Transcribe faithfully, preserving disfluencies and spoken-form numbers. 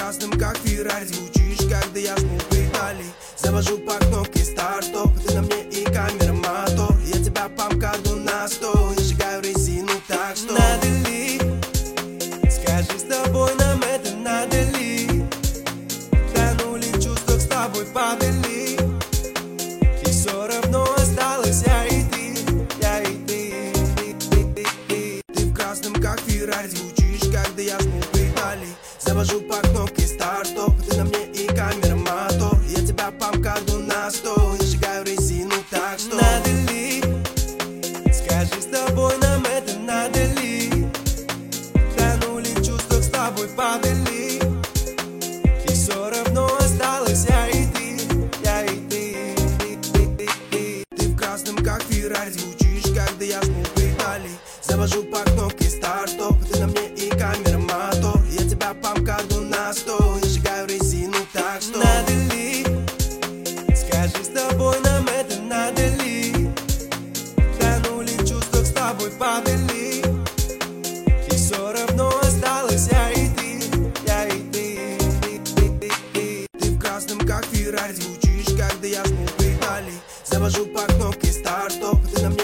красном, как Феррари, звучишь, когда я жму педали. Завожу по кнопке старт-стоп, ты на мне и камера мотор. Я тебя по МКАДу на сто, я сжигаю резину, так что надо ли? Скажи, с тобой нам это надо ли? Тонули в чувствах, с тобой падали, и все равно осталось я и ты, я и ты, ты, ты, ты, ты. Ты в красном, как Феррари, звучишь, когда я жму педали. Завожу по кнопке старт-стоп, ты на мне и камера мотор. Я тебя по МКАДу на сто, я сжигаю резину, так что надо ли? Скажи, с тобой нам это надо ли? Тонули в чувствах, с тобой падали, и все равно осталось я и ты, я и ты, ты, ты, ты, ты. Ты в красном, как Феррари, звучишь, когда я жму педали. Завожу по кнопке старт-стоп, ты на мне и камера мотор. Я тебя по МКАДу на сто, я сжигаю резину, так что надо ли? Скажи, с тобой нам это надо ли? Тонули в чувствах, с тобой падали, и все равно осталось я и ты, я и ты, ты, ты, ты, ты. Ты в красном, как Феррари, звучишь, когда я жму педали. Завожу по кнопке старт-стоп, ты на